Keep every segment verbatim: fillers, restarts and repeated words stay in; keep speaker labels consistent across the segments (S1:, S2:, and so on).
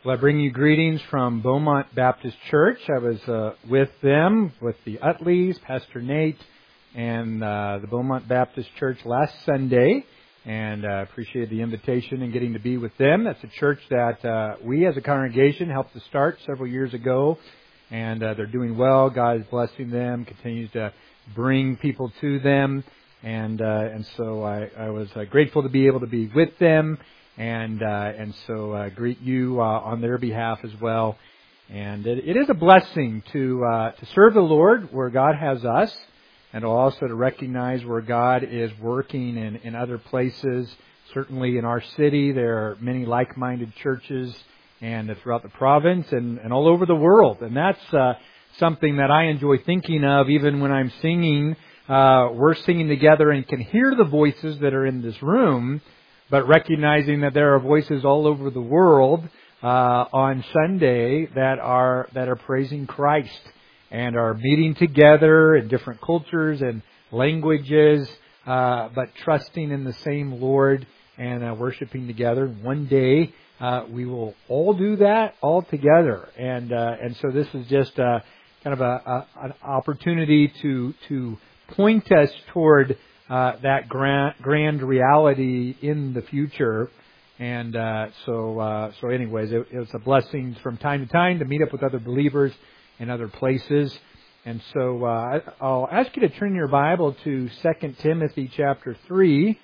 S1: Well, I bring you greetings from Beaumont Baptist Church. I was uh, with them, with the Utleys, Pastor Nate, and uh, the Beaumont Baptist Church last Sunday, and I uh, appreciated the invitation and getting to be with them. That's a church that uh, we as a congregation helped to start several years ago, and uh, they're doing well. God is blessing them, continues to bring people to them, and uh, and so I, I was uh, grateful to be able to be with them. And uh, and so uh, greet you uh, on their behalf as well. And it, it is a blessing to uh, to serve the Lord where God has us, and also to recognize where God is working in, in other places. Certainly in our city, there are many like-minded churches, and throughout the province and, and all over the world. And that's uh, something that I enjoy thinking of, even when I'm singing. Uh, we're singing together and can hear the voices that are in this room. But recognizing that there are voices all over the world uh, on Sunday that are that are praising Christ and are meeting together in different cultures and languages, uh, but trusting in the same Lord and uh, worshiping together. One day uh, we will all do that all together, and uh, and so this is just a, kind of a, a, an opportunity to to point us toward Uh, that grand, grand reality in the future. And uh, so, uh, so anyways, it, it was a blessing from time to time to meet up with other believers in other places. And so uh, I'll ask you to turn your Bible to Second Timothy chapter three.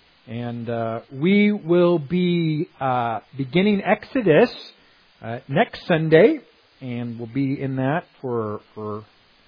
S1: And uh, we will be uh, beginning Exodus uh, next Sunday. And we'll be in that for, for a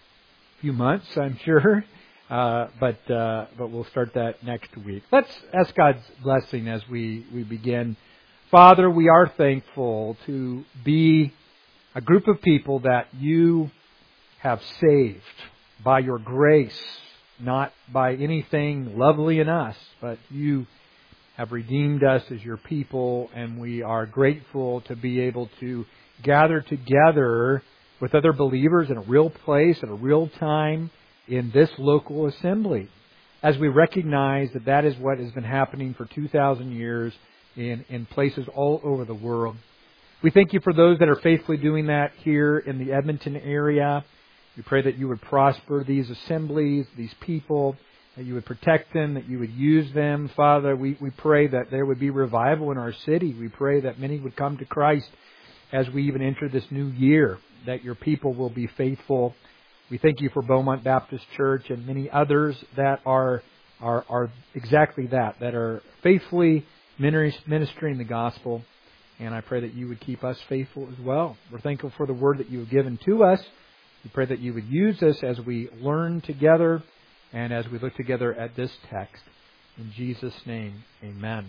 S1: few months, I'm sure. Uh, but uh, but we'll start that next week. Let's ask God's blessing as we, we begin. Father, we are thankful to be a group of people that you have saved by your grace, not by anything lovely in us, but you have redeemed us as your people, and we are grateful to be able to gather together with other believers in a real place, at a real time, in this local assembly, as we recognize that that is what has been happening for two thousand years in, in places all over the world. We thank you for those that are faithfully doing that here in the Edmonton area. We pray that you would prosper these assemblies, these people, that you would protect them, that you would use them. Father, we, we pray that there would be revival in our city. We pray that many would come to Christ as we even enter this new year, that your people will be faithful. We thank you for Beaumont Baptist Church and many others that are are, are exactly that, that are faithfully ministering the gospel. And I pray that you would keep us faithful as well. We're thankful for the word that you have given to us. We pray that you would use us as we learn together and as we look together at this text. In Jesus' name, amen.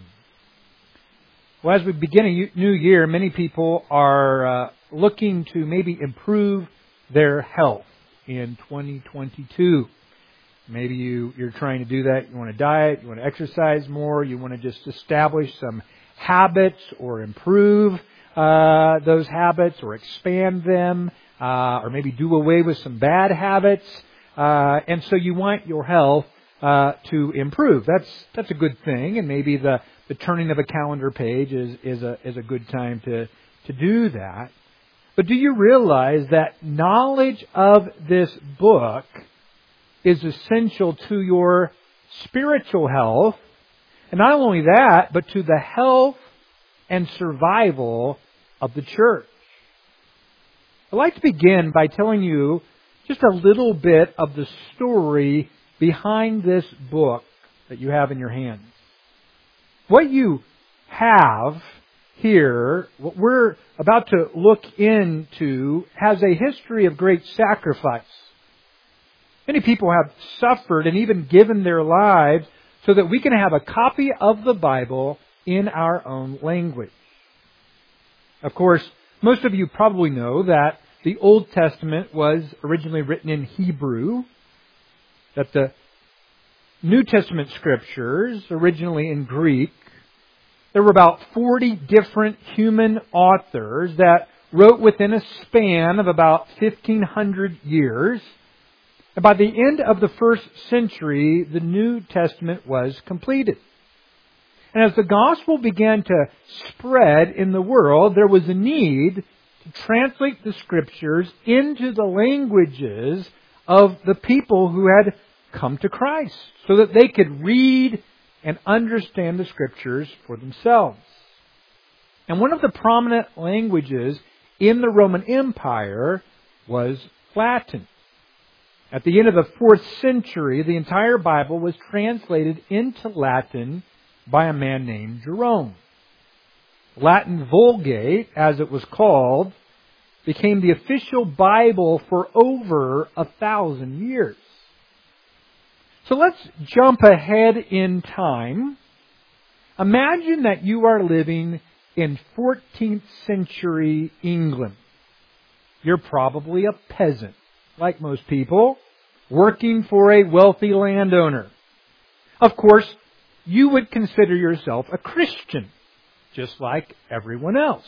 S1: Well, as we begin a new year, many people are uh, looking to maybe improve their health in twenty twenty-two. Maybe you, you're trying to do that. You want to diet, you want to exercise more, you want to just establish some habits or improve uh, those habits or expand them, uh, or maybe do away with some bad habits. Uh, and so you want your health uh, to improve. That's that's a good thing, and maybe the, the turning of a calendar page is, is a is a good time to, to do that. But do you realize that knowledge of this book is essential to your spiritual health? And not only that, but to the health and survival of the church. I'd like to begin by telling you just a little bit of the story behind this book that you have in your hands. What you have here, what we're about to look into, has a history of great sacrifice. Many people have suffered and even given their lives so that we can have a copy of the Bible in our own language. Of course, most of you probably know that the Old Testament was originally written in Hebrew, that the New Testament scriptures, originally in Greek. There were about forty different human authors that wrote within a span of about fifteen hundred years. And by the end of the first century, the New Testament was completed. And as the gospel began to spread in the world, there was a need to translate the Scriptures into the languages of the people who had come to Christ, so that they could read and understand the Scriptures for themselves. And one of the prominent languages in the Roman Empire was Latin. At the end of the fourth century, the entire Bible was translated into Latin by a man named Jerome. Latin Vulgate, as it was called, became the official Bible for over a thousand years. So let's jump ahead in time. Imagine that you are living in fourteenth century England. You're probably a peasant, like most people, working for a wealthy landowner. Of course, you would consider yourself a Christian, just like everyone else.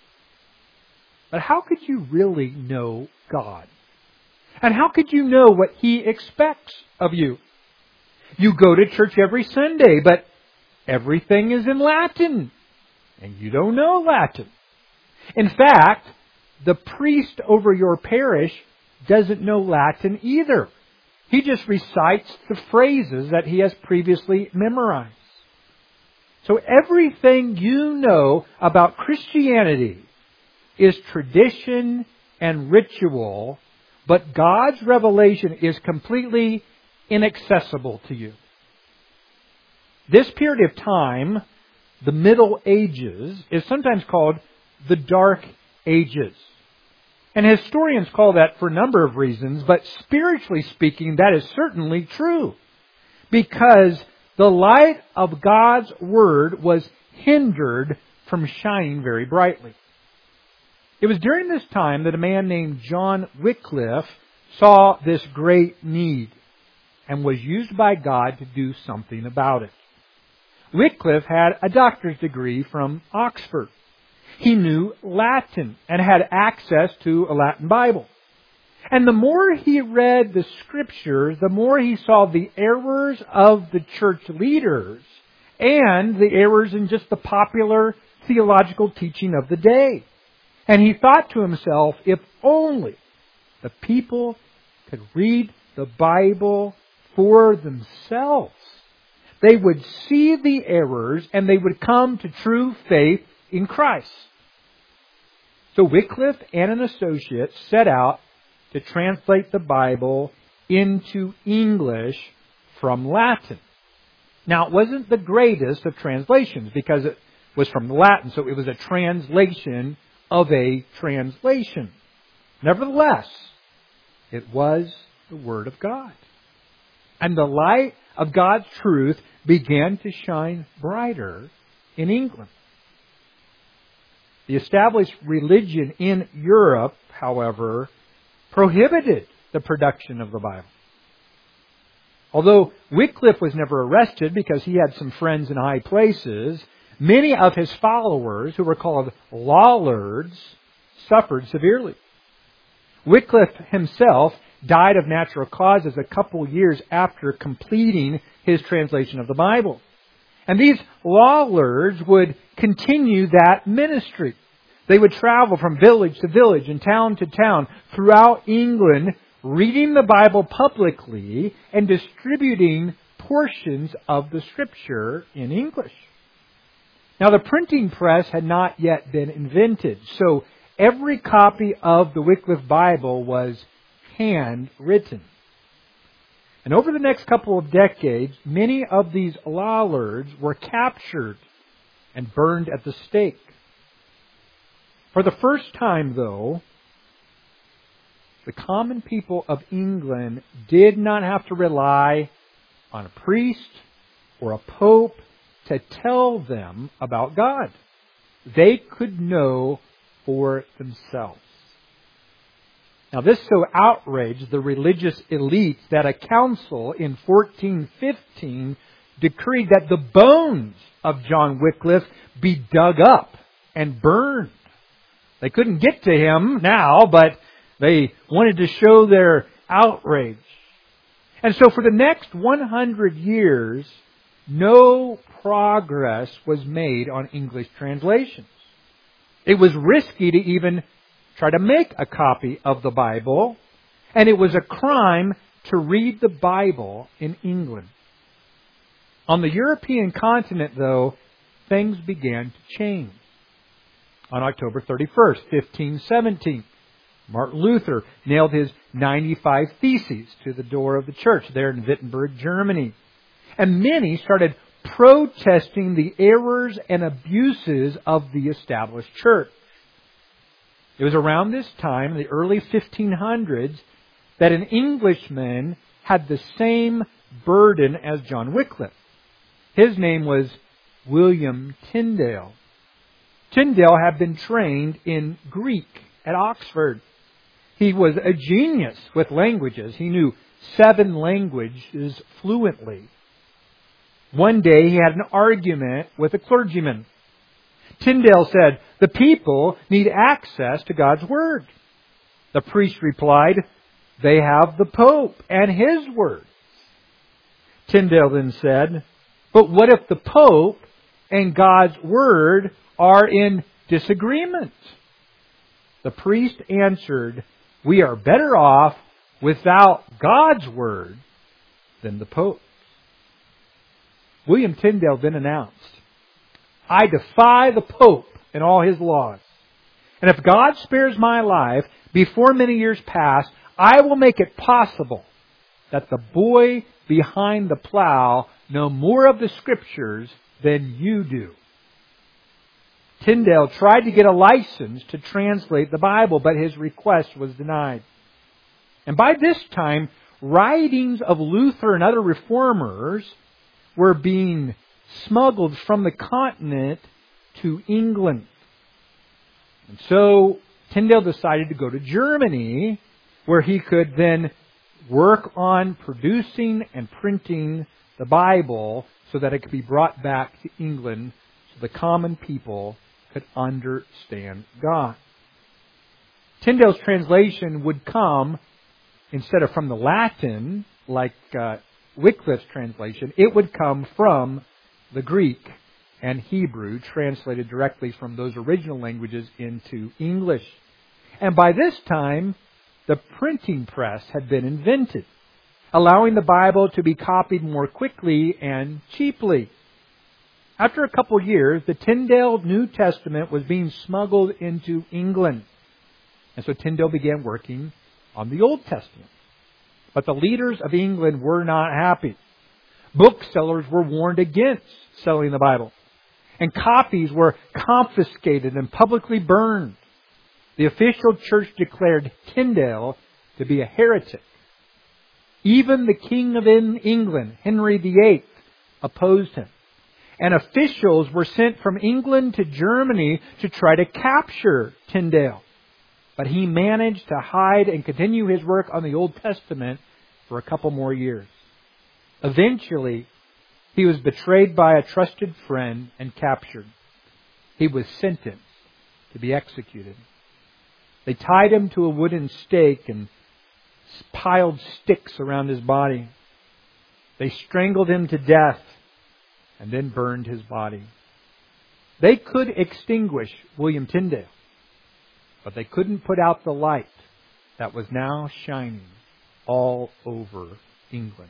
S1: But how could you really know God? And how could you know what He expects of you? You go to church every Sunday, but everything is in Latin, and you don't know Latin. In fact, the priest over your parish doesn't know Latin either. He just recites the phrases that he has previously memorized. So everything you know about Christianity is tradition and ritual, but God's revelation is completely inaccessible to you. This period of time, the Middle Ages, is sometimes called the Dark Ages. And historians call that for a number of reasons, but spiritually speaking, that is certainly true. Because the light of God's Word was hindered from shining very brightly. It was during this time that a man named John Wycliffe saw this great need and was used by God to do something about it. Wycliffe had a doctor's degree from Oxford. He knew Latin and had access to a Latin Bible. And the more he read the Scriptures, the more he saw the errors of the church leaders and the errors in just the popular theological teaching of the day. And he thought to himself, if only the people could read the Bible for themselves, they would see the errors and they would come to true faith in Christ. So Wycliffe and an associate set out to translate the Bible into English from Latin. Now, it wasn't the greatest of translations because it was from Latin, so it was a translation of a translation. Nevertheless, it was the Word of God. And the light of God's truth began to shine brighter in England. The established religion in Europe, however, prohibited the production of the Bible. Although Wycliffe was never arrested because he had some friends in high places, many of his followers, who were called lollards, suffered severely. Wycliffe himself died of natural causes a couple years after completing his translation of the Bible. And these lollards would continue that ministry. They would travel from village to village and town to town throughout England, reading the Bible publicly and distributing portions of the Scripture in English. Now, the printing press had not yet been invented, so every copy of the Wycliffe Bible was handwritten. And over the next couple of decades, many of these lollards were captured and burned at the stake. For the first time, though, the common people of England did not have to rely on a priest or a pope to tell them about God. They could know for themselves. Now, this so outraged the religious elites that a council in fourteen fifteen decreed that the bones of John Wycliffe be dug up and burned. They couldn't get to him now, but they wanted to show their outrage. And so for the next one hundred years, no progress was made on English translations. It was risky to even try to make a copy of the Bible, and it was a crime to read the Bible in England. On the European continent, though, things began to change. On October thirty-first, fifteen seventeen, Martin Luther nailed his ninety-five Theses to the door of the church there in Wittenberg, Germany. And many started protesting the errors and abuses of the established church. It was around this time, in the early fifteen hundreds, that an Englishman had the same burden as John Wycliffe. His name was William Tyndale. Tyndale had been trained in Greek at Oxford. He was a genius with languages. He knew seven languages fluently. One day he had an argument with a clergyman. Tyndale said, "The people need access to God's Word." The priest replied, "They have the Pope and his Word." Tyndale then said, "But what if the Pope and God's Word are in disagreement?" The priest answered, "We are better off without God's Word than the Pope." William Tyndale then announced, "I defy the Pope and all his laws. And if God spares my life before many years pass, I will make it possible that the boy behind the plow know more of the Scriptures than you do." Tyndale tried to get a license to translate the Bible, but his request was denied. And by this time, writings of Luther and other reformers were being smuggled from the continent to England. And so Tyndale decided to go to Germany, where he could then work on producing and printing the Bible so that it could be brought back to England so the common people could understand God. Tyndale's translation would come, instead of from the Latin, like uh, Wycliffe's translation, it would come from the Greek and Hebrew, translated directly from those original languages into English. And by this time, the printing press had been invented, allowing the Bible to be copied more quickly and cheaply. After a couple years, the Tyndale New Testament was being smuggled into England. And so Tyndale began working on the Old Testament. But the leaders of England were not happy. Booksellers were warned against selling the Bible. And copies were confiscated and publicly burned. The official church declared Tyndale to be a heretic. Even the King of England, Henry the Eighth, opposed him. And officials were sent from England to Germany to try to capture Tyndale. But he managed to hide and continue his work on the Old Testament for a couple more years. Eventually, he was betrayed by a trusted friend and captured. He was sentenced to be executed. They tied him to a wooden stake and piled sticks around his body. They strangled him to death and then burned his body. They could extinguish William Tyndale, but they couldn't put out the light that was now shining all over England.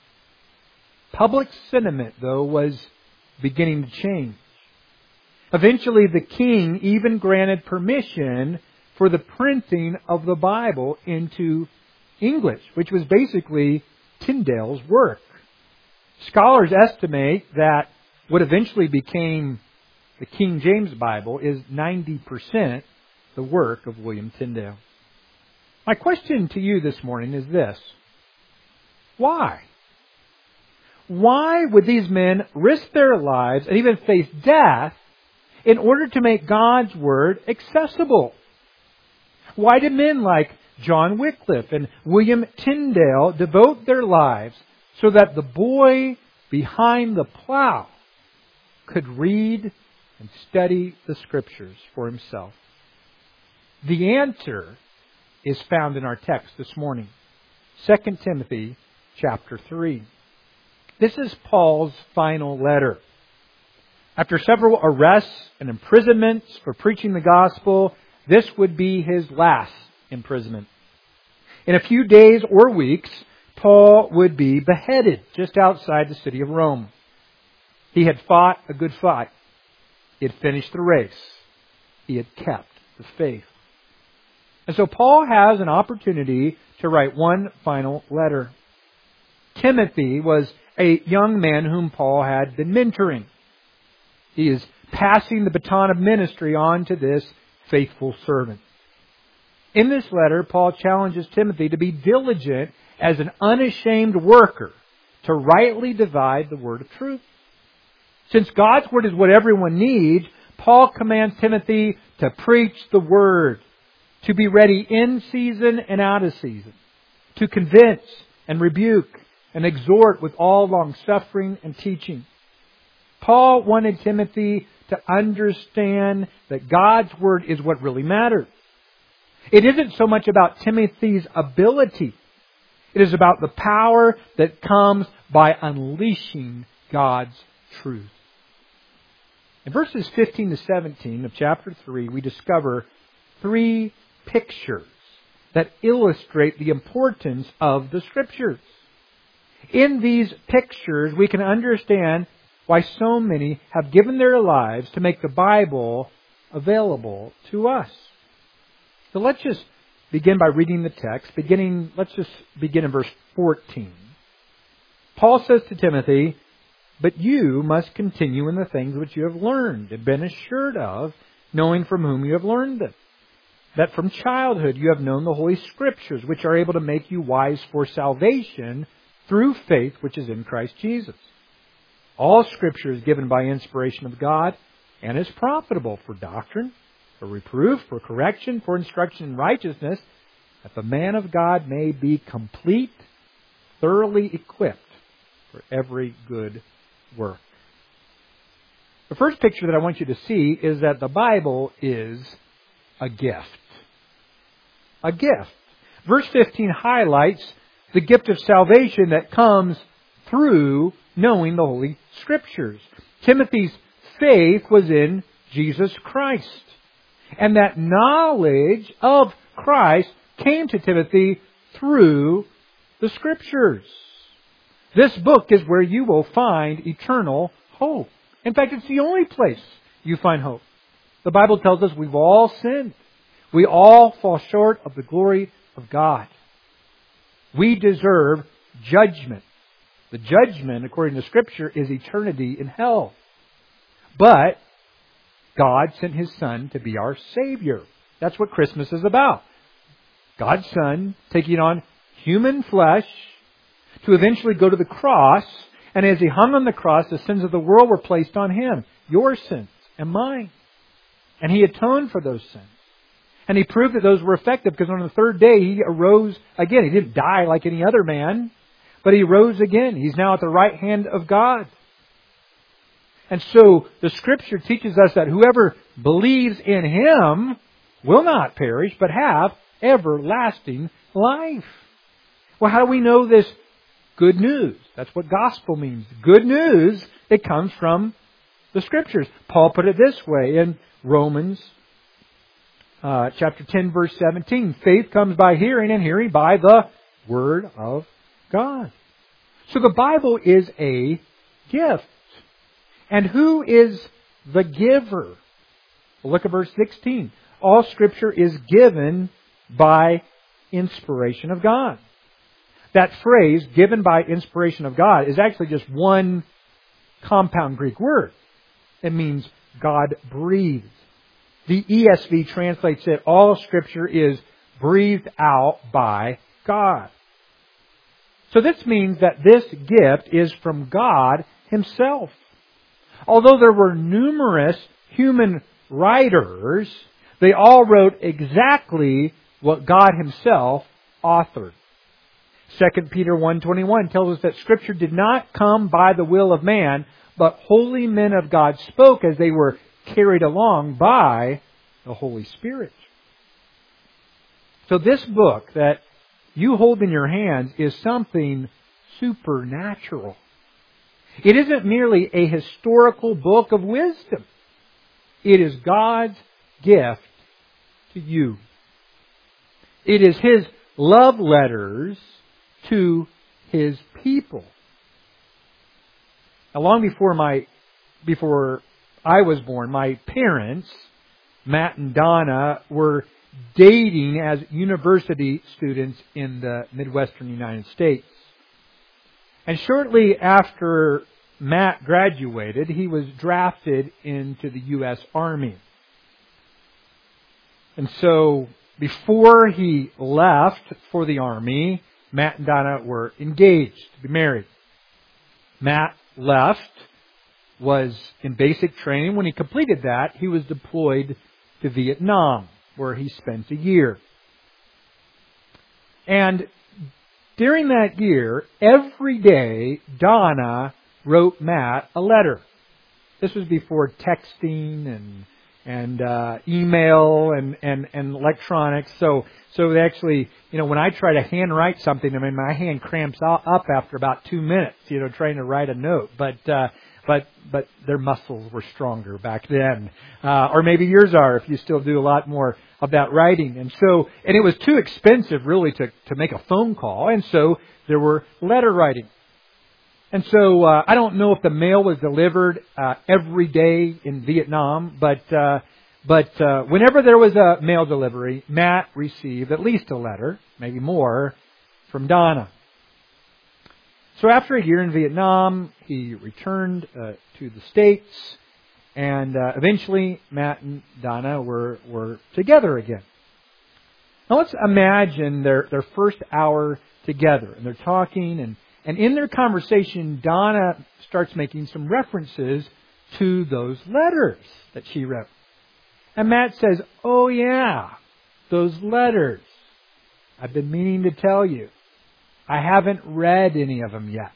S1: Public sentiment, though, was beginning to change. Eventually, the king even granted permission for the printing of the Bible into English, which was basically Tyndale's work. Scholars estimate that what eventually became the King James Bible is ninety percent the work of William Tyndale. My question to you this morning is this: why? Why would these men risk their lives and even face death in order to make God's Word accessible? Why did men like John Wycliffe and William Tyndale devote their lives so that the boy behind the plow could read and study the Scriptures for himself? The answer is found in our text this morning, Second Timothy chapter three. This is Paul's final letter. After several arrests and imprisonments for preaching the gospel, this would be his last imprisonment. In a few days or weeks, Paul would be beheaded just outside the city of Rome. He had fought a good fight. He had finished the race. He had kept the faith. And so Paul has an opportunity to write one final letter. Timothy was a young man whom Paul had been mentoring. He is passing the baton of ministry on to this faithful servant. In this letter, Paul challenges Timothy to be diligent as an unashamed worker to rightly divide the word of truth. Since God's word is what everyone needs, Paul commands Timothy to preach the word, to be ready in season and out of season, to convince and rebuke and exhort with all long-suffering and teaching. Paul wanted Timothy to understand that God's word is what really matters. It isn't so much about Timothy's ability. It is about the power that comes by unleashing God's truth. In verses fifteen to seventeen of chapter three, we discover three pictures that illustrate the importance of the Scriptures. In these pictures, we can understand why so many have given their lives to make the Bible available to us. So let's just begin by reading the text. Beginning, let's just begin in verse fourteen. Paul says to Timothy, "But you must continue in the things which you have learned and been assured of, knowing from whom you have learned them. That from childhood you have known the Holy Scriptures, which are able to make you wise for salvation through faith which is in Christ Jesus. All Scripture is given by inspiration of God and is profitable for doctrine, for reproof, for correction, for instruction in righteousness, that the man of God may be complete, thoroughly equipped for every good work." The first picture that I want you to see is that the Bible is a gift. A gift. Verse fifteen highlights the gift of salvation that comes through knowing the Holy Scriptures. Timothy's faith was in Jesus Christ. And that knowledge of Christ came to Timothy through the Scriptures. This book is where you will find eternal hope. In fact, it's the only place you find hope. The Bible tells us we've all sinned. We all fall short of the glory of God. We deserve judgment. The judgment, according to Scripture, is eternity in hell. But God sent His Son to be our Savior. That's what Christmas is about. God's Son taking on human flesh to eventually go to the cross. And as He hung on the cross, the sins of the world were placed on Him. Your sins and mine. And He atoned for those sins. And He proved that those were effective because on the third day He arose again. He didn't die like any other man, but He rose again. He's now at the right hand of God. And so the Scripture teaches us that whoever believes in Him will not perish, but have everlasting life. Well, how do we know this good news? That's what gospel means. Good news, it comes from the Scriptures. Paul put it this way in Romans uh, chapter ten, verse seventeen. Faith comes by hearing, and hearing by the Word of God. So the Bible is a gift. And who is the giver? Well, look at verse sixteen. All Scripture is given by inspiration of God. That phrase, given by inspiration of God, is actually just one compound Greek word. It means God breathed. The E S V translates it, all Scripture is breathed out by God. So this means that this gift is from God Himself. Although there were numerous human writers, they all wrote exactly what God Himself authored. Second Peter one twenty-one tells us that Scripture did not come by the will of man, but holy men of God spoke as they were carried along by the Holy Spirit. So this book that you hold in your hands is something supernatural. It isn't merely a historical book of wisdom. It is God's gift to you. It is His love letters to His people. Now, long before my, before I was born, my parents, Matt and Donna, were dating as university students in the Midwestern United States. And shortly after Matt graduated, he was drafted into the U S Army. And so, before he left for the Army, Matt and Donna were engaged to be married. Matt left, was in basic training. When he completed that, he was deployed to Vietnam, where he spent a year. And during that year, every day, Donna wrote Matt a letter. This was before texting and and uh, email and, and, and electronics. So so they actually, you know, when I try to handwrite something, I mean, my hand cramps up after about two minutes, you know, trying to write a note. But uh, but but their muscles were stronger back then, uh, or maybe yours are if you still do a lot more of that writing. And so, and it was too expensive really to to make a phone call, and so there were letter writing. And so uh, I don't know if the mail was delivered uh, every day in Vietnam, but uh, but uh, whenever there was a mail delivery, Matt received at least a letter, maybe more, from Donna. So after a year in Vietnam, he returned uh, to the States, and uh, eventually Matt and Donna were were together again. Now let's imagine their their first hour together, and they're talking, and And in their conversation, Donna starts making some references to those letters that she wrote. And Matt says, "Oh yeah, those letters. I've been meaning to tell you. I haven't read any of them yet."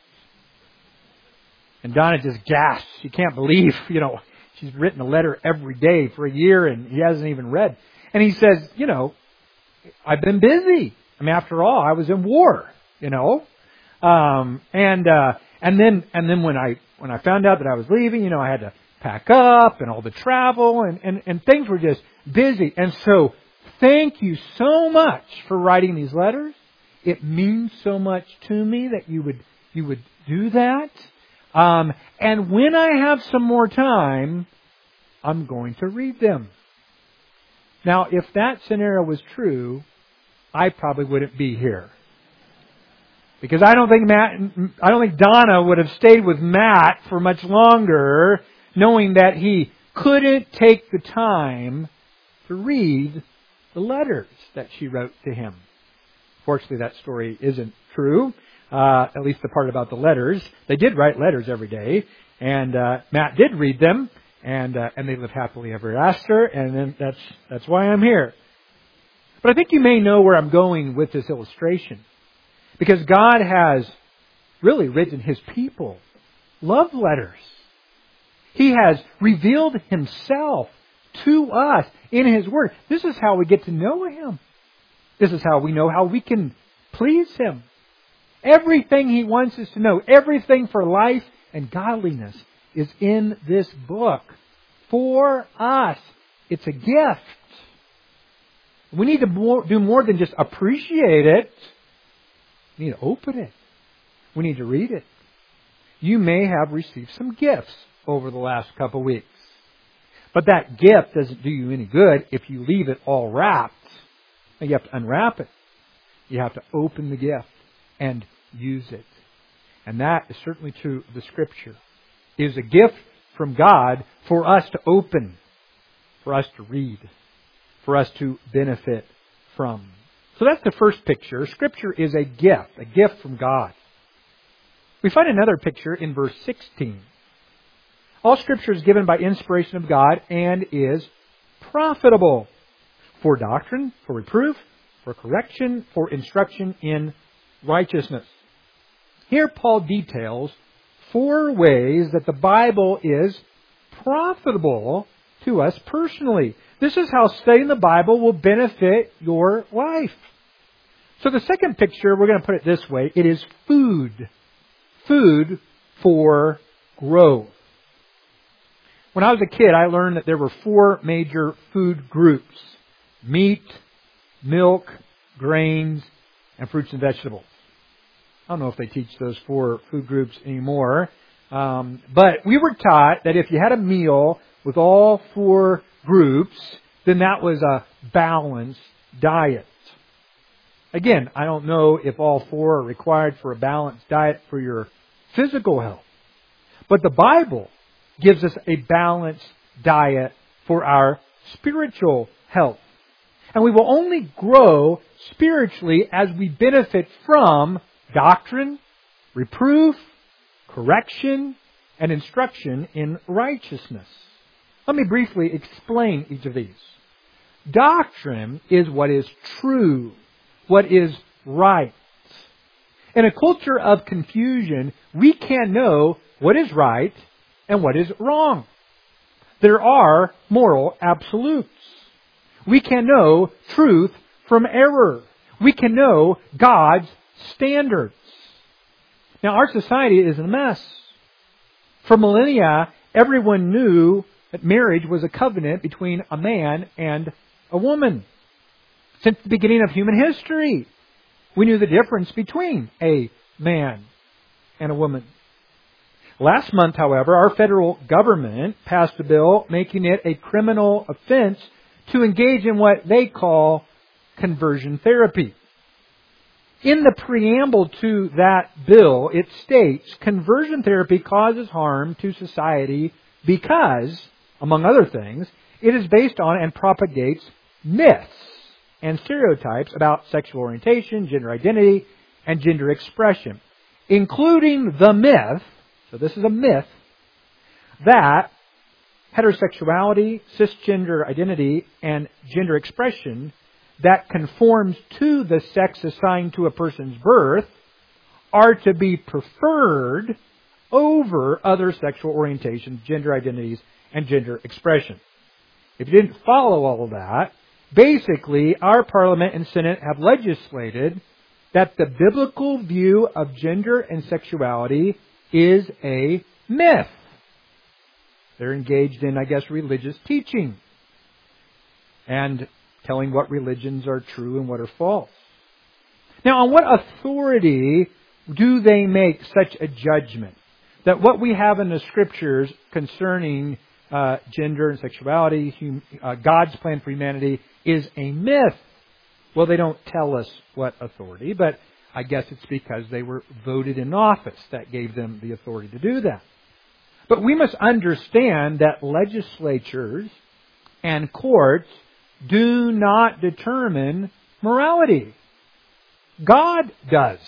S1: And Donna just gasps. She can't believe, you know, she's written a letter every day for a year and he hasn't even read. And he says, you know, "I've been busy. I mean, after all, I was in war, you know." Um, and, uh, and then, and then when I, when I found out that I was leaving, you know, I had to pack up and all the travel and, and, and things were just busy. And so thank you so much for writing these letters. It means so much to me that you would, you would do that. Um, and when I have some more time, I'm going to read them. Now, if that scenario was true, I probably wouldn't be here. Because I don't think Matt, I don't think Donna would have stayed with Matt for much longer, knowing that he couldn't take the time to read the letters that she wrote to him. Fortunately, that story isn't true. Uh, at least the part about the letters. They did write letters every day, and uh, Matt did read them, and uh, and they lived happily ever after. And then that's that's why I'm here. But I think you may know where I'm going with this illustration. Because God has really written His people love letters. He has revealed Himself to us in His Word. This is how we get to know Him. This is how we know how we can please Him. Everything He wants us to know, everything for life and godliness is in this book for us. It's a gift. We need to do more than just appreciate it. We need to open it. We need to read it. You may have received some gifts over the last couple of weeks. But that gift doesn't do you any good if you leave it all wrapped. You have to unwrap it. You have to open the gift and use it. And that is certainly true of the Scripture. It is a gift from God for us to open, for us to read, for us to benefit from. So that's the first picture. Scripture is a gift, a gift from God. We find another picture in verse sixteen. All Scripture is given by inspiration of God and is profitable for doctrine, for reproof, for correction, for instruction in righteousness. Here Paul details four ways that the Bible is profitable to us personally. This is how studying the Bible will benefit your life. So the second picture, we're going to put it this way. It is food. Food for growth. When I was a kid, I learned that there were four major food groups: meat, milk, grains, and fruits and vegetables. I don't know if they teach those four food groups anymore. Um, but we were taught that if you had a meal with all four groups, then that was a balanced diet. Again, I don't know if all four are required for a balanced diet for your physical health. But the Bible gives us a balanced diet for our spiritual health. And we will only grow spiritually as we benefit from doctrine, reproof, correction, and instruction in righteousness. Let me briefly explain each of these. Doctrine is what is true, what is right. In a culture of confusion, we can know what is right and what is wrong. There are moral absolutes. We can know truth from error. We can know God's standards. Now, our society is a mess. For millennia, everyone knew that marriage was a covenant between a man and a woman. Since the beginning of human history, we knew the difference between a man and a woman. Last month, however, our federal government passed a bill making it a criminal offense to engage in what they call conversion therapy. In the preamble to that bill, it states, conversion therapy causes harm to society because, among other things, it is based on and propagates myths and stereotypes about sexual orientation, gender identity, and gender expression, including the myth, so this is a myth, that heterosexuality, cisgender identity, and gender expression that conforms to the sex assigned to a person's birth are to be preferred over other sexual orientations, gender identities, and gender expression. If you didn't follow all of that, basically our Parliament and Senate have legislated that the biblical view of gender and sexuality is a myth. They're engaged in, I guess, religious teaching and telling what religions are true and what are false. Now, on what authority do they make such a judgment? That what we have in the Scriptures concerning uh, gender and sexuality, hum, uh, God's plan for humanity, is a myth. Well, they don't tell us what authority, but I guess it's because they were voted in office that gave them the authority to do that. But we must understand that legislatures and courts do not determine morality. God does.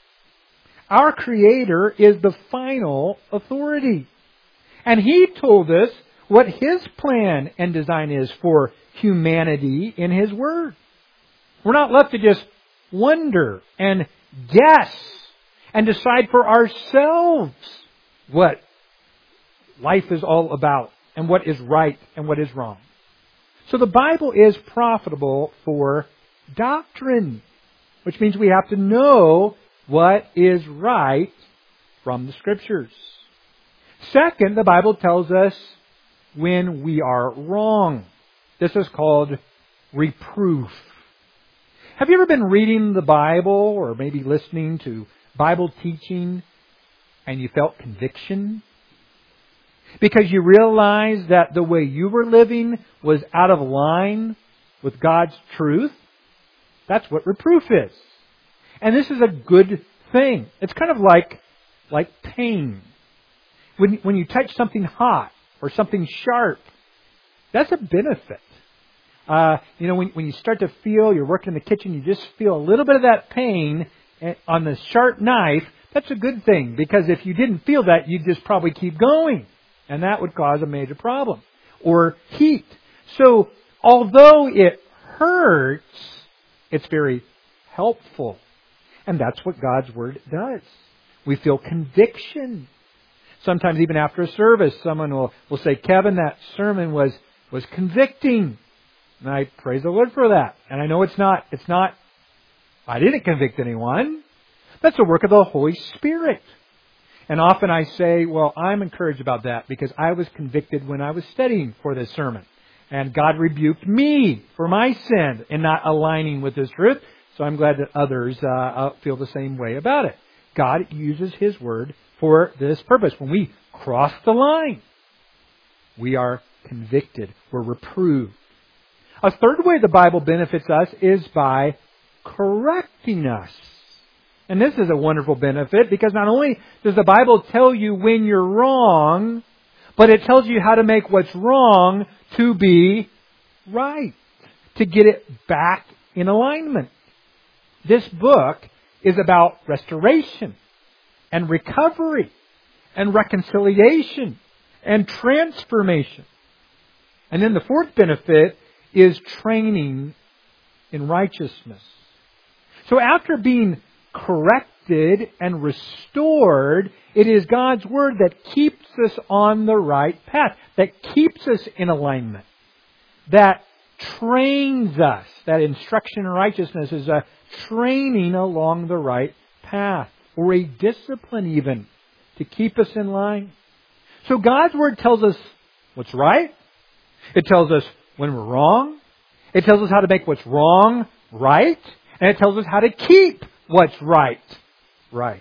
S1: Our Creator is the final authority. And He told us what His plan and design is for humanity in His Word. We're not left to just wonder and guess and decide for ourselves what life is all about and what is right and what is wrong. So the Bible is profitable for doctrine, which means we have to know what is right from the Scriptures. Second, the Bible tells us when we are wrong. This is called reproof. Have you ever been reading the Bible or maybe listening to Bible teaching and you felt conviction? Because you realized that the way you were living was out of line with God's truth? That's what reproof is. And this is a good thing. It's kind of like, like pain. When, when you touch something hot or something sharp, that's a benefit. Uh, you know, when, when you start to feel, you're working in the kitchen, you just feel a little bit of that pain on the sharp knife, that's a good thing. Because if you didn't feel that, you'd just probably keep going. And that would cause a major problem. Or heat. So, although it hurts, it's very helpful. And that's what God's Word does. We feel conviction. Sometimes even after a service, someone will, will say, Kevin, that sermon was, was convicting. And I praise the Lord for that. And I know it's not, it's not, I didn't convict anyone. That's the work of the Holy Spirit. And often I say, well, I'm encouraged about that because I was convicted when I was studying for this sermon. And God rebuked me for my sin in not aligning with His truth. So I'm glad that others uh, feel the same way about it. God uses His Word for this purpose. When we cross the line, we are convicted. We're reproved. A third way the Bible benefits us is by correcting us. And this is a wonderful benefit because not only does the Bible tell you when you're wrong, but it tells you how to make what's wrong to be right, to get it back in alignment. This book is about restoration and recovery and reconciliation and transformation. And then the fourth benefit is training in righteousness. So after being corrected and restored, it is God's Word that keeps us on the right path, that keeps us in alignment, that trains us. That instruction in righteousness is a training along the right path, or a discipline even, to keep us in line. So God's Word tells us what's right. It tells us when we're wrong. It tells us how to make what's wrong right. And it tells us how to keep what's right right.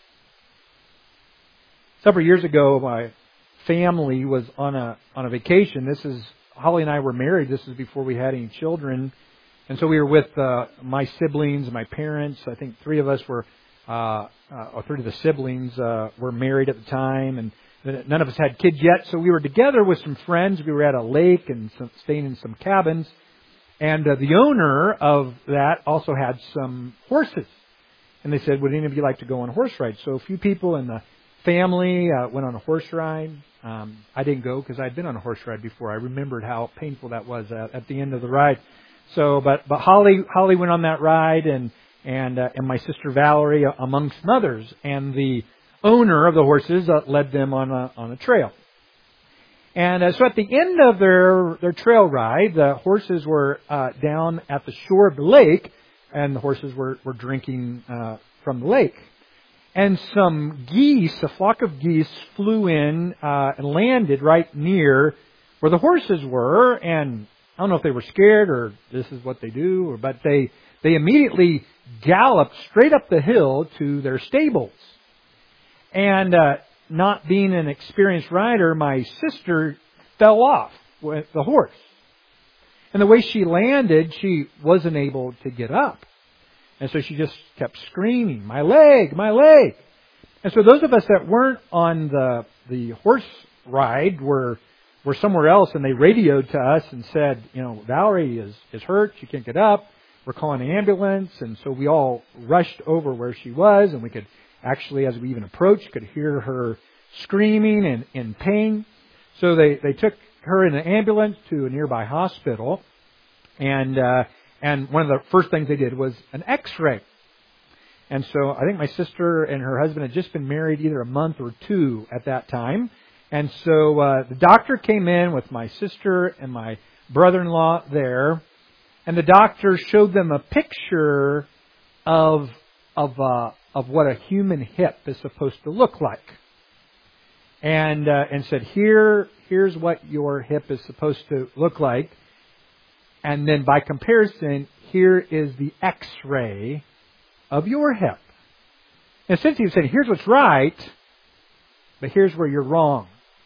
S1: Several years ago, my family was on a on a vacation. This is Holly and I were married. This is before we had any children, and so we were with uh, my siblings, my parents. I think three of us were, uh, uh, or three of the siblings uh, were married at the time, and none of us had kids yet. So we were together with some friends. We were at a lake and some, staying in some cabins. And uh, the owner of that also had some horses. And they said, would any of you like to go on a horse ride? So a few people in the family uh, went on a horse ride. Um, I didn't go because I'd been on a horse ride before. I remembered how painful that was at, at the end of the ride. So, but but Holly Holly went on that ride, and and uh, and my sister Valerie uh, amongst others. And the owner of the horses uh, led them on a on a trail. And uh, so at the end of their, their trail ride, the horses were uh, down at the shore of the lake, and the horses were, were drinking uh, from the lake. And some geese, a flock of geese, flew in uh, and landed right near where the horses were. And I don't know if they were scared or this is what they do, or, but they, they immediately galloped straight up the hill to their stables. And uh, not being an experienced rider, my sister fell off with the horse. And the way she landed, she wasn't able to get up. And so she just kept screaming, my leg, my leg. And so those of us that weren't on the the horse ride were were somewhere else, and they radioed to us and said, you know, Valerie is, is hurt, she can't get up. We're calling an ambulance. And so we all rushed over where she was, and we could actually, as we even approached, could hear her screaming and in pain. So they, they took her in an ambulance to a nearby hospital. And uh, and one of the first things they did was an X-ray. And so I think my sister and her husband had just been married either a month or two at that time. And so uh, the doctor came in with my sister and my brother-in-law there. And the doctor showed them a picture of of uh, of what a human hip is supposed to look like. And uh, and said, here, here's what your hip is supposed to look like. And then by comparison, here is the X-ray of your hip. And since he said, here's what's right, but here's where you're wrong.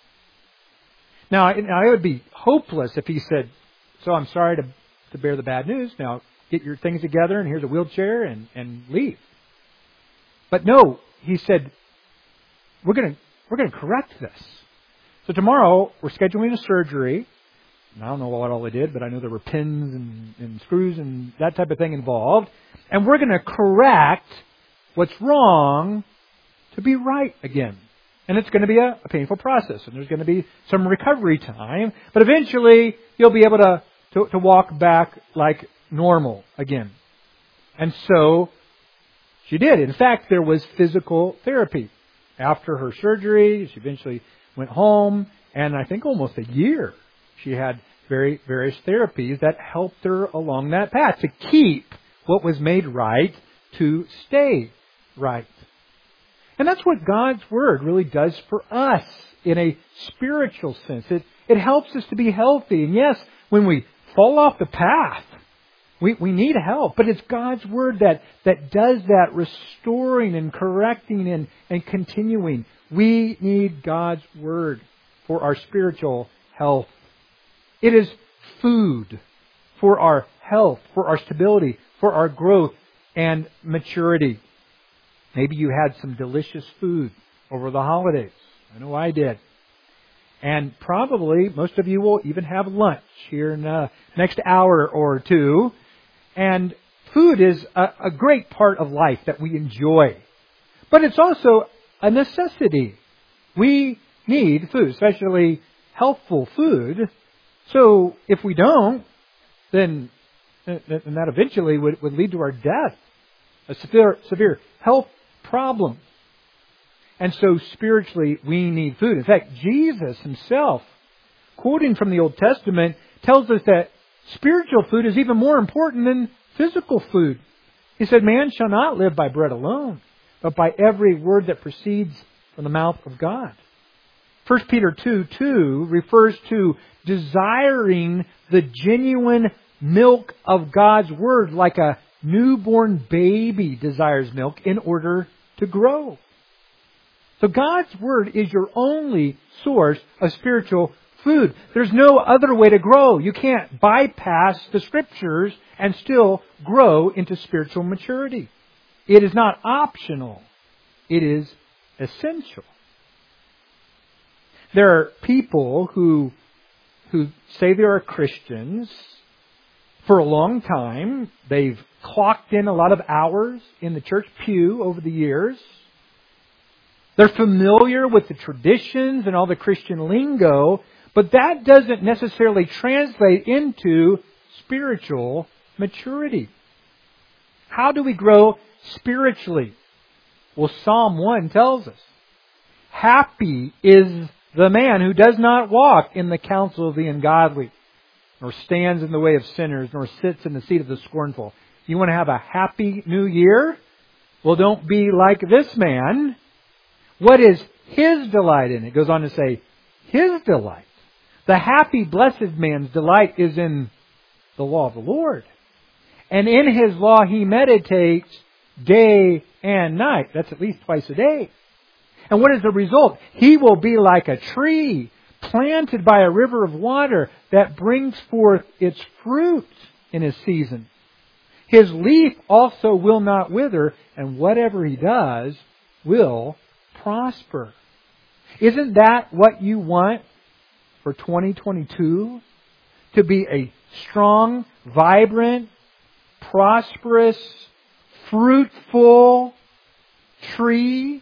S1: Now, it would be hopeless if he said, so I'm sorry to, to bear the bad news. Now, get your things together, and here's a wheelchair, and, and leave. But no, he said, we're going to we're going to correct this. So tomorrow, we're scheduling a surgery. And I don't know what all they did, but I know there were pins and, and screws and that type of thing involved. And we're going to correct what's wrong to be right again. And it's going to be a, a painful process. And there's going to be some recovery time. But eventually, you'll be able to, to, to walk back like normal again. And so, she did. In fact, there was physical therapy. After her surgery, she eventually went home. And I think almost a year, she had very various therapies that helped her along that path to keep what was made right to stay right. And that's what God's Word really does for us in a spiritual sense. It, it helps us to be healthy. And yes, when we fall off the path, we, we need help. But it's God's Word that, that does that, restoring and correcting and, and continuing. We need God's Word for our spiritual health. It is food for our health, for our stability, for our growth and maturity. Maybe you had some delicious food over the holidays. I know I did. And probably most of you will even have lunch here in the next hour or two. And food is a, a great part of life that we enjoy. But it's also a necessity. We need food, especially healthful food. So if we don't, then, then that eventually would, would lead to our death. A severe, severe health problem. And so spiritually, we need food. In fact, Jesus Himself, quoting from the Old Testament, tells us that spiritual food is even more important than physical food. He said, "Man shall not live by bread alone, but by every word that proceeds from the mouth of God." First Peter two two refers to desiring the genuine milk of God's Word like a newborn baby desires milk in order to grow. So God's Word is your only source of spiritual food. There's no other way to grow. You can't bypass the Scriptures and still grow into spiritual maturity. It is not optional. It is essential. There are people who, who say they are Christians for a long time. They've clocked in a lot of hours in the church pew over the years. They're familiar with the traditions and all the Christian lingo, but that doesn't necessarily translate into spiritual maturity. How do we grow spiritually? Well, Psalm one tells us, "Happy is the man who does not walk in the counsel of the ungodly, nor stands in the way of sinners, nor sits in the seat of the scornful." You want to have a happy new year? Well, don't be like this man. What is his delight in? It goes on to say, his delight. The happy, blessed man's delight is in the law of the Lord. And in His law he meditates day and night. That's at least twice a day. And what is the result? He will be like a tree planted by a river of water that brings forth its fruit in his season. His leaf also will not wither, and whatever he does will prosper. Isn't that what you want for twenty twenty-two? To be a strong, vibrant, prosperous, fruitful tree?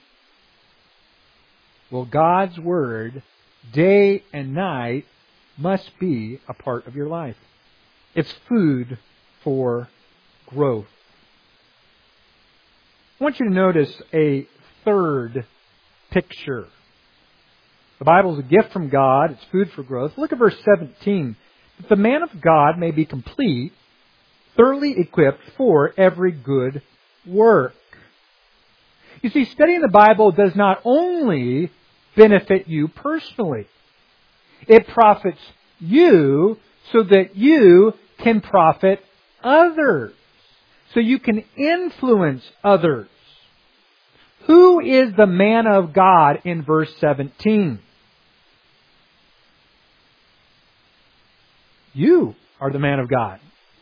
S1: Well, God's Word, day and night, must be a part of your life. It's food for growth. I want you to notice a third picture. The Bible is a gift from God. It's food for growth. Look at verse seventeen. "That the man of God may be complete, thoroughly equipped for every good work." You see, studying the Bible does not only benefit you personally. It profits you so that you can profit others. So you can influence others. Who is the man of God in verse seventeen? You are the man of God.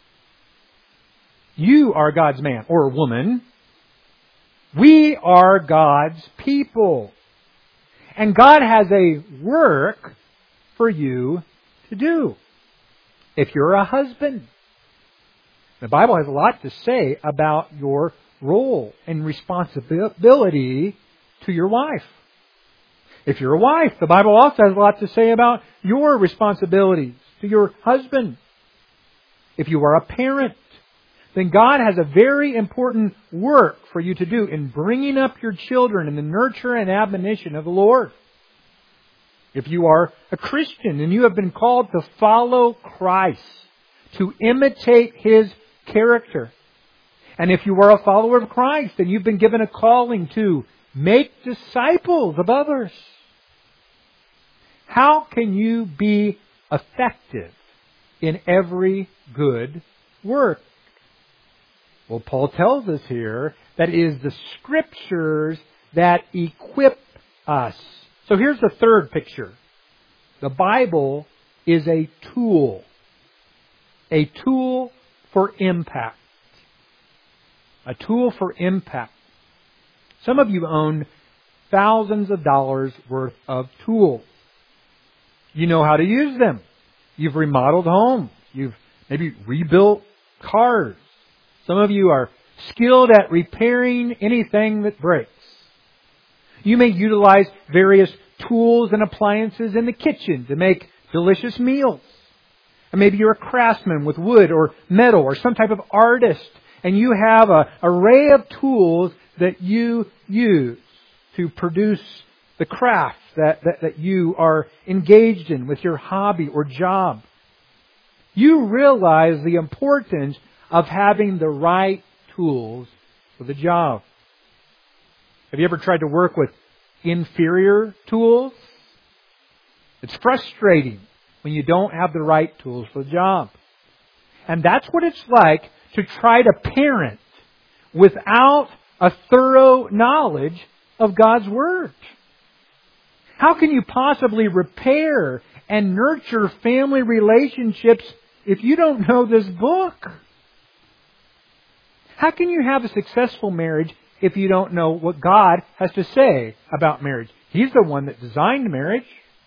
S1: You are God's man or woman. We are God's people. And God has a work for you to do. If you're a husband, the Bible has a lot to say about your role and responsibility to your wife. If you're a wife, the Bible also has a lot to say about your responsibilities to your husband. If you are a parent, then God has a very important work for you to do in bringing up your children in the nurture and admonition of the Lord. If you are a Christian and you have been called to follow Christ, to imitate His character, and if you are a follower of Christ, then you've been given a calling to make disciples of others. How can you be effective in every good work? Well, Paul tells us here that it is the Scriptures that equip us. So here's the third picture. The Bible is a tool. A tool for impact. A tool for impact. Some of you own thousands of dollars worth of tools. You know how to use them. You've remodeled homes. You've maybe rebuilt cars. Some of you are skilled at repairing anything that breaks. You may utilize various tools and appliances in the kitchen to make delicious meals. And maybe you're a craftsman with wood or metal or some type of artist, and you have an array of tools that you use to produce the craft that, that, that you are engaged in with your hobby or job. You realize the importance of having the right tools for the job. Have you ever tried to work with inferior tools? It's frustrating when you don't have the right tools for the job. And that's what it's like to try to parent without a thorough knowledge of God's Word. How can you possibly repair and nurture family relationships if you don't know this book? How can you have a successful marriage if you don't know what God has to say about marriage? He's the one that designed marriage.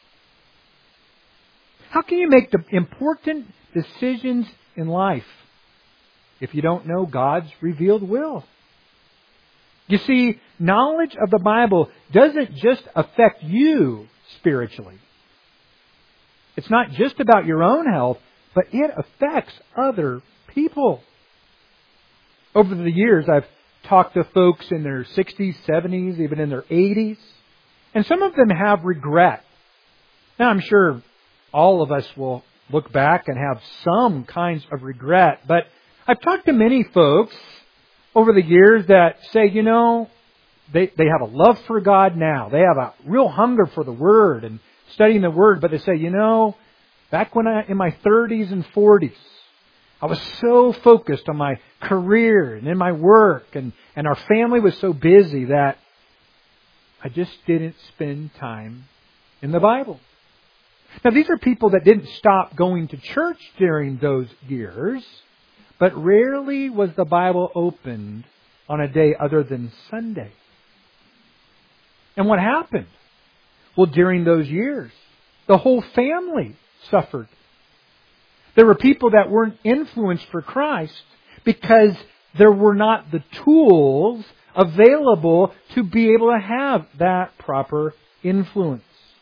S1: How can you make the important decisions in life if you don't know God's revealed will? You see, knowledge of the Bible doesn't just affect you spiritually. It's not just about your own health, but it affects other people. Over the years, I've talked to folks in their sixties, seventies, even in their eighties, and some of them have regret. Now, I'm sure all of us will look back and have some kinds of regret, but I've talked to many folks over the years that say, you know, they, they have a love for God now. They have a real hunger for the Word and studying the Word, but they say, you know, back when I, in my thirties and forties, I was so focused on my career and in my work, and, and our family was so busy that I just didn't spend time in the Bible. Now, these are people that didn't stop going to church during those years, but rarely was the Bible opened on a day other than Sunday. And what happened? Well, during those years, the whole family suffered. There were people that weren't influenced for Christ because there were not the tools available to be able to have that proper influence.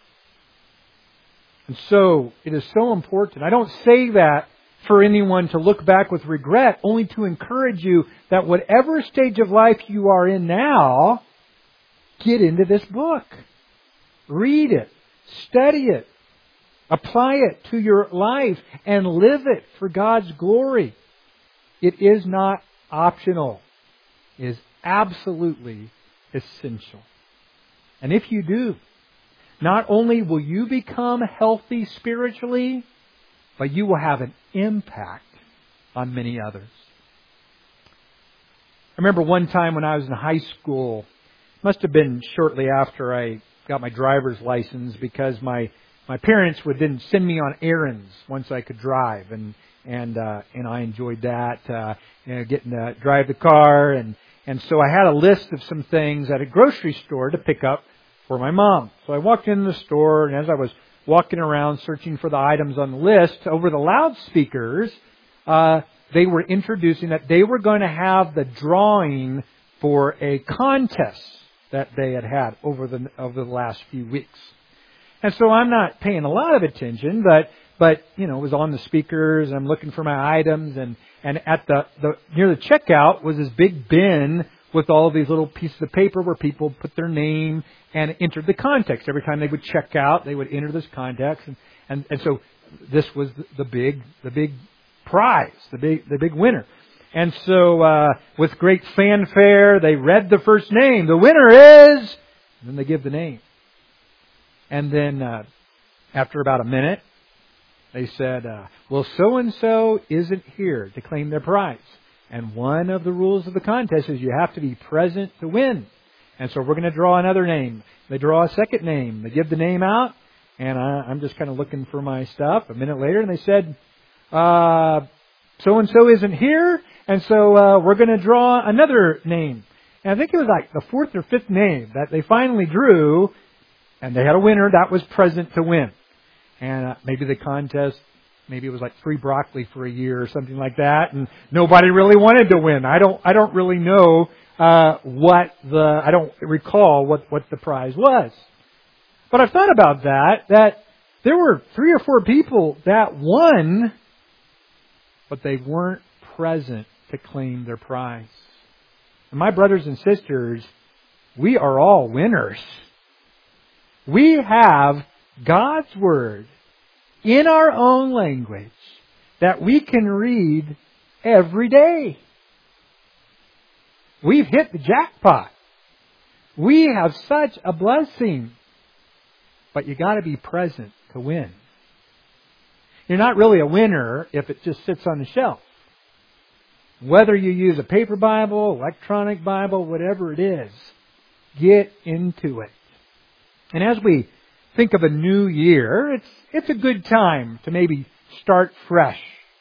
S1: And so, it is so important. I don't say that for anyone to look back with regret, only to encourage you that whatever stage of life you are in now, get into this book. Read it. Study it. Apply it to your life and live it for God's glory. It is not optional. It is absolutely essential. And if you do, not only will you become healthy spiritually, but you will have an impact on many others. I remember one time when I was in high school, must have been shortly after I got my driver's license, because my My parents would then send me on errands once I could drive, and and uh, and I enjoyed that, uh, you know, getting to drive the car, and and so I had a list of some things at a grocery store to pick up for my mom. So I walked into the store, and as I was walking around searching for the items on the list, over the loudspeakers, uh, they were introducing that they were going to have the drawing for a contest that they had had over the over the last few weeks. And so I'm not paying a lot of attention, but, but, you know, it was on the speakers. I'm looking for my items, and, and at the, the, near the checkout was this big bin with all of these little pieces of paper where people put their name and entered the context. Every time they would check out, they would enter this context. And, and, and so this was the big, the big prize, the big, the big winner. And so, uh, with great fanfare, they read the first name. The winner is... And then they give the name. And then, uh, after about a minute, they said, uh, well, so-and-so isn't here to claim their prize. And one of the rules of the contest is you have to be present to win. And so we're going to draw another name. They draw a second name. They give the name out. And I, I'm just kind of looking for my stuff. A minute later, and they said, uh, so-and-so isn't here. And so uh, we're going to draw another name. And I think it was like the fourth or fifth name that they finally drew. And they had a winner that was present to win. And uh, maybe the contest, maybe it was like free broccoli for a year or something like that. And nobody really wanted to win. I don't, I don't really know uh, what the, I don't recall what, what the prize was. But I've thought about that, that there were three or four people that won, but they weren't present to claim their prize. And my brothers and sisters, we are all winners. We have God's Word in our own language that we can read every day. We've hit the jackpot. We have such a blessing. But you got to be present to win. You're not really a winner if it just sits on the shelf. Whether you use a paper Bible, electronic Bible, whatever it is, get into it. And as we think of a new year, it's it's a good time to maybe start fresh.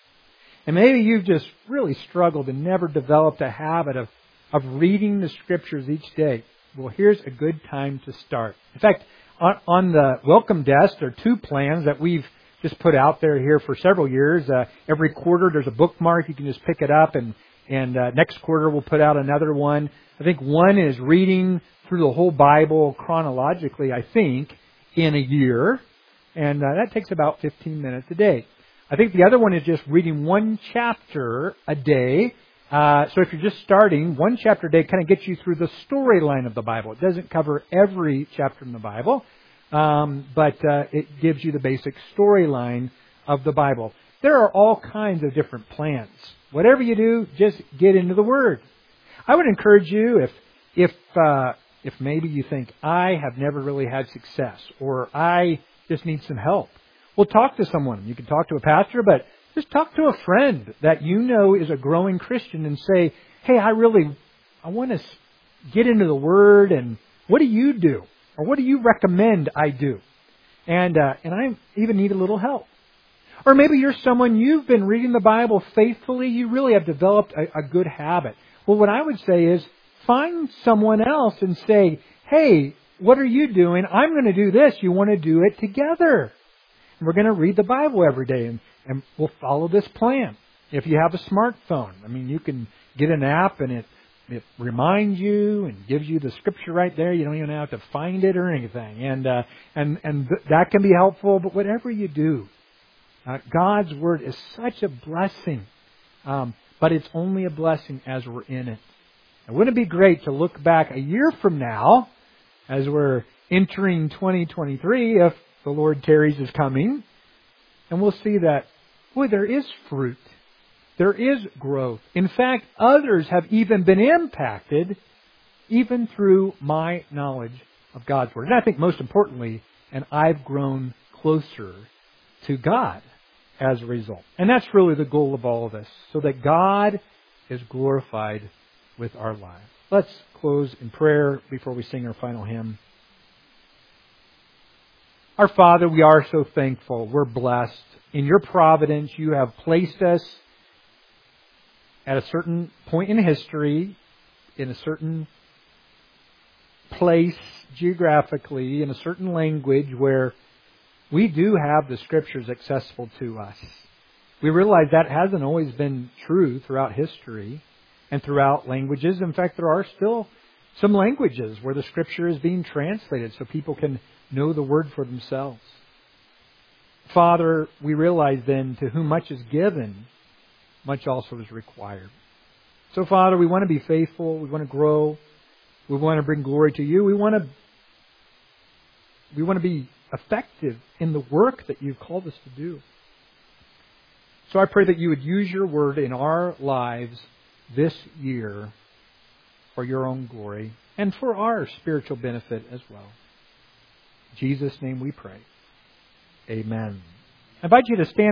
S1: And maybe you've just really struggled and never developed a habit of, of reading the Scriptures each day. Well, here's a good time to start. In fact, on, on the welcome desk, there are two plans that we've just put out there here for several years. Uh, every quarter there's a bookmark. You can just pick it up, and, and uh, next quarter we'll put out another one. I think one is reading through the whole Bible chronologically, I think, in a year. And uh, that takes about fifteen minutes a day. I think the other one is just reading one chapter a day. Uh, so if you're just starting, one chapter a day kind of gets you through the storyline of the Bible. It doesn't cover every chapter in the Bible, um, but uh, it gives you the basic storyline of the Bible. There are all kinds of different plans. Whatever you do, just get into the Word. I would encourage you, if if uh, if maybe you think, I have never really had success, or I just need some help, well, talk to someone. You can talk to a pastor, but just talk to a friend that you know is a growing Christian and say, hey, I really, I want to get into the Word, and what do you do? Or what do you recommend I do? And uh, and I even need a little help. Or maybe you're someone, you've been reading the Bible faithfully, you really have developed a, a good habit. Well, what I would say is, find someone else and say, hey, what are you doing? I'm going to do this. You want to do it together. And we're going to read the Bible every day, and, and we'll follow this plan. If you have a smartphone, I mean, you can get an app, and it, it reminds you and gives you the Scripture right there. You don't even have to find it or anything. And, uh, and, and th- that can be helpful, but whatever you do, uh, God's Word is such a blessing. Um, but it's only a blessing as we're in it. And wouldn't it be great to look back a year from now, as we're entering twenty twenty-three, if the Lord tarries is coming, and we'll see that, boy, there is fruit. There is growth. In fact, others have even been impacted, even through my knowledge of God's Word. And I think most importantly, and I've grown closer to God as a result. And that's really the goal of all of this, so that God is glorified with our lives. Let's close in prayer before we sing our final hymn. Our Father, we are so thankful. We're blessed. In your providence, you have placed us at a certain point in history, in a certain place geographically, in a certain language where we do have the Scriptures accessible to us. We realize that hasn't always been true throughout history and throughout languages. In fact, there are still some languages where the Scripture is being translated so people can know the Word for themselves. Father, we realize then, to whom much is given, much also is required. So, Father, we want to be faithful. We want to grow. We want to bring glory to you. We want to, we want to be effective in the work that you've called us to do. So I pray that you would use your Word in our lives this year for your own glory and for our spiritual benefit as well. In Jesus' name we pray. Amen. I invite you to stand